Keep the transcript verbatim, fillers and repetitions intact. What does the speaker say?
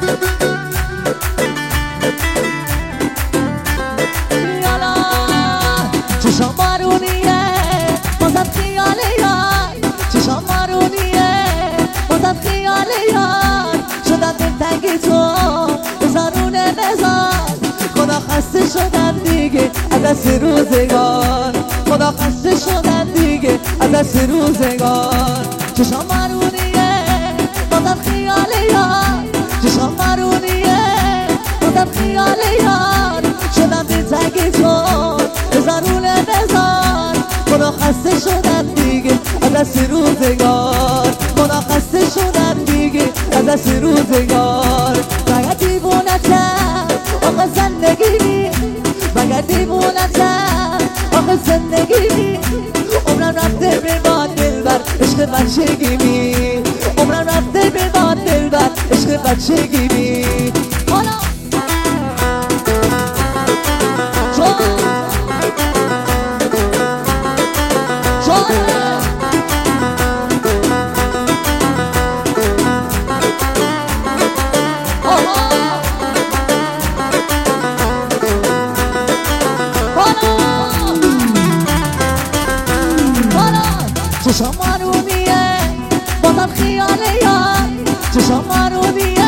یالا چشم بارونیه بازم خیاله یار، چشم بارونیه بازم خیاله یار، شدم دلتنگی تو بزارونه نزار، خدا خسته شدن دیگه از دست روزگار، خدا خسته شدن دیگه از دست روزگار. چشم بارونیه بازم خیاله یار، چشم بارونیه بازم خیاله یار، شدم دلتنگی تو بزارونه نزار، خدا خسته شدن دیگه از دست روزگار، خدا خسته شدن دیگه از دست روزگار. مگر دیوونتم آقا زندگی می، مگر دیوونتم آقا زندگی می، عمرم رفته به ما دلبر عشق بچگی می، عمرم رفته به ما دلبر عشق بچگی می. حالا چشم بارونیه بازم خیاله یار، چشم بارونیه